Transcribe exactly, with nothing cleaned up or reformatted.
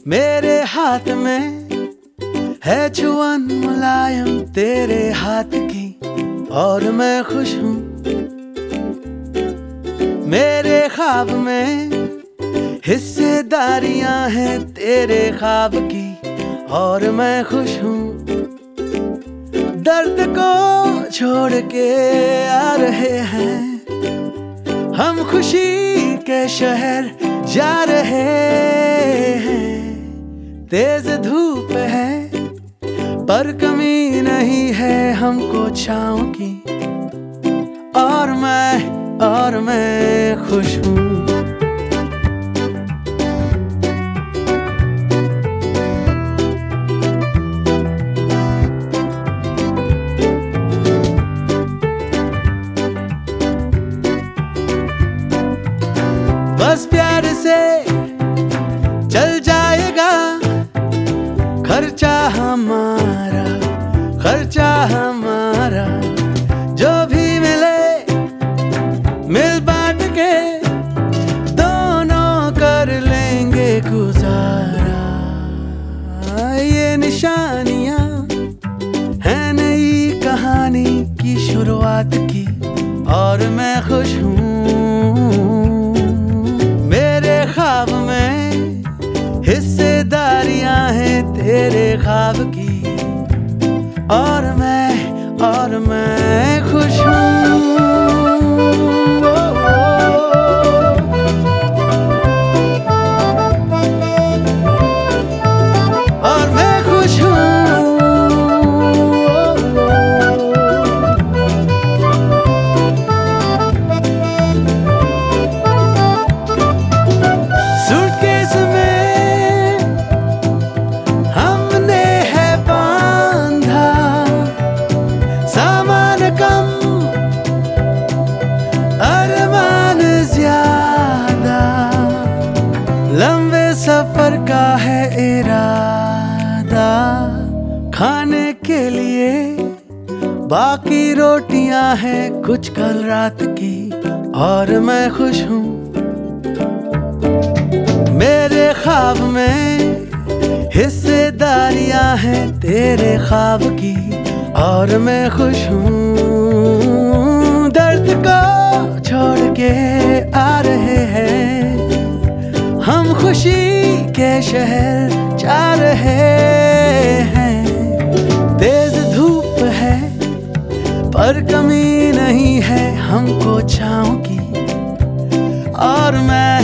मेरे हाथ में है छुअन मुलायम तेरे हाथ की और मैं खुश हूँ। मेरे ख्वाब में हिस्सेदारियां हैं तेरे ख्वाब की और मैं खुश हूँ। दर्द को छोड़ के आ रहे हैं हम, खुशी के शहर जा रहे हैं। तेज धूप है पर कमी नहीं है हमको छाँव की, और मैं और मैं खुश हूँ। बस प्यार से चल जाएगा खर्चा हमारा, खर्चा हमारा। जो भी मिले मिल बांट के दोनों कर लेंगे गुजारा। ये निशानियां हैं नई कहानी की शुरुआत की, और मैं खुश हूँ। मेरे ख्वाब में हिस्सेदारियां हैं तेरे ख्वाब की, और मैं और मैं खुश हूँ। और मैं खुश हूँ। सूटकेस में हमने है बांधा सामान कम, अरमान ज्यादा। लंबे सफर का है इरादा, खाने के लिए बाकी रोटियां हैं कुछ कल रात की, और मैं खुश हूँ। मेरे ख्वाब में हिस्सेदारियां हैं तेरे ख्वाब की, और मैं खुश हूँ। दर्द को छोड़ के आ रहे हैं हम, खुशी के शहर जा रहे हैं। तेज धूप है पर कमी नहीं है हमको छाँव की, और मैं